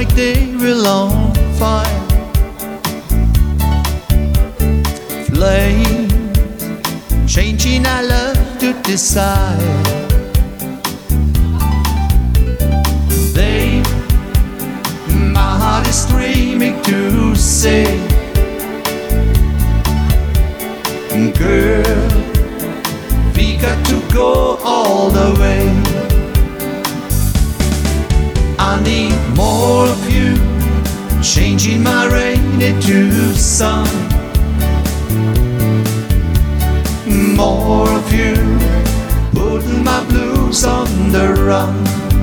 like they were on fire. Flame, changing our love to desire. Babe, my heart is screaming to say, girl, we got to go all the way. I need more of you, changing my rain into sun. More of you, putting my blues on the run.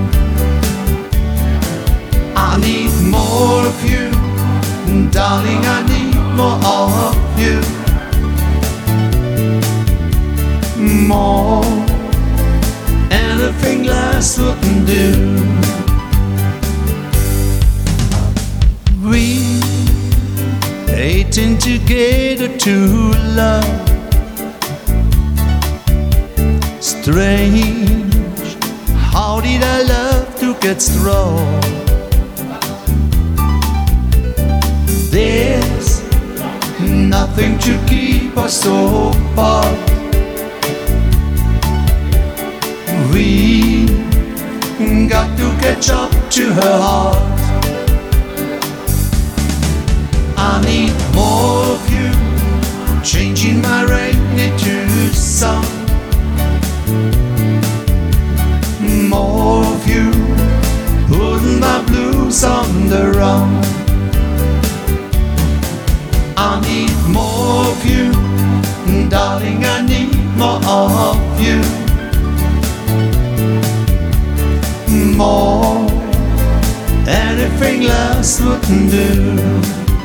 I need more of you, darling, I need more of you. More, anything less wouldn't do. We waiting together to love. Strange, how did our love to get strong? There's nothing to keep us so apart. We got to catch up to her heart. I need more of you, changing my rain into sun. More of you, putting my blues on the run. I need more of you, darling, I need more of you. More, anything less wouldn't do.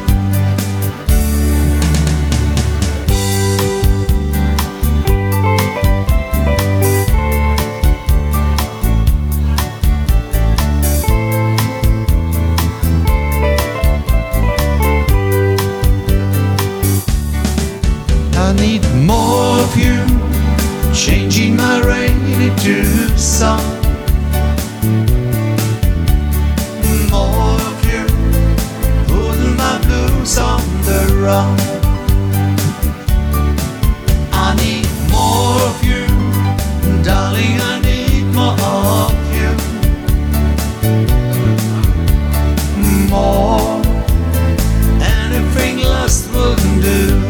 I need more of you, changing my rain into sun. More of you, putting my blues on the run. I need more of you, darling, I need more of you. More, anything less wouldn't do.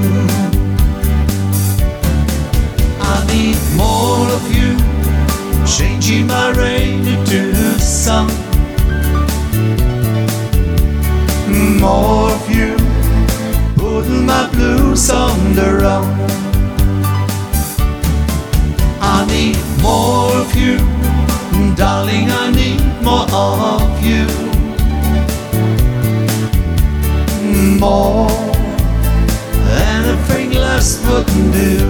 I need more of you, changing my rain into sun. More of you, putting my blues on the run. I need more of you, darling, I need more of you. More, anything less wouldn't do.